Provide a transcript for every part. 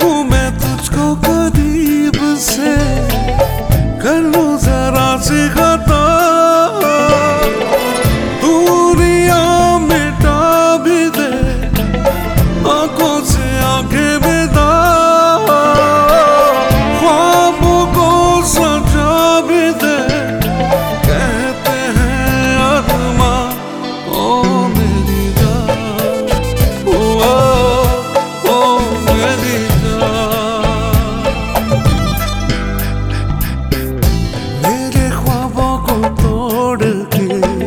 देखूं मैं तुझको करीब से, कर लूं जरा सी खता, दूरियां मिटा भी दे आंखों से आंखें मिला, ख्वाबों को सजा भी दे, कहते हैं अरमा ओ मेरी जान, ओ मेरी जान। मेरे ख्वाबों को तोड़ के,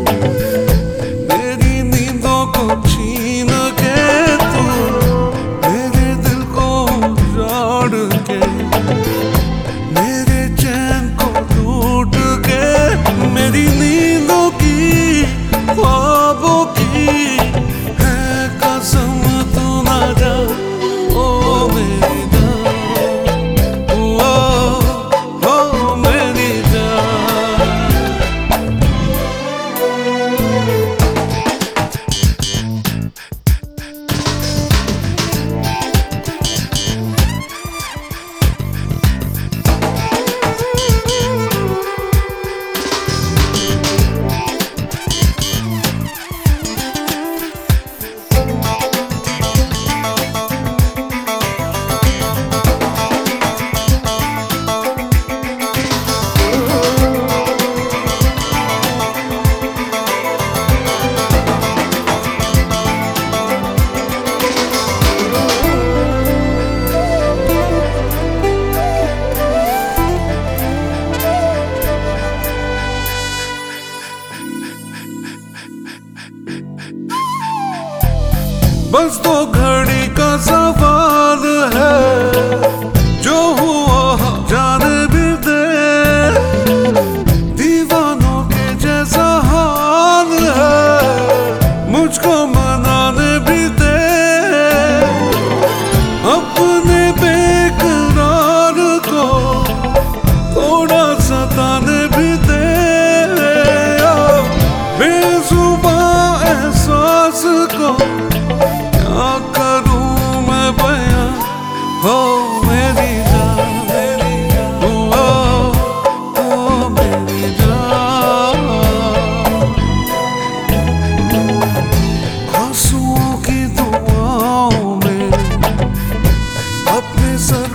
मेरी नींदों को छीन के, तू मेरे दिल को उजाड़ के, मेरे चैन को लूट के, मेरी नींदों की ख्वाबों की है कसम, तू ना जा ओ मेरी जान, ओ मेरी जान। बस तो घड़ी का सवाल है, जो हुआ जाने भी दे, दीवानों के जैसा हाल है, मुझको मनाने भी दे, अपने बेकरार को थोड़ा सताने भी दे, बेजुबान एहसास को क्या करूं मैं बयां, हो मेरी जान, ओ मेरी जान। आंसुओं की दुआओं में अपने सर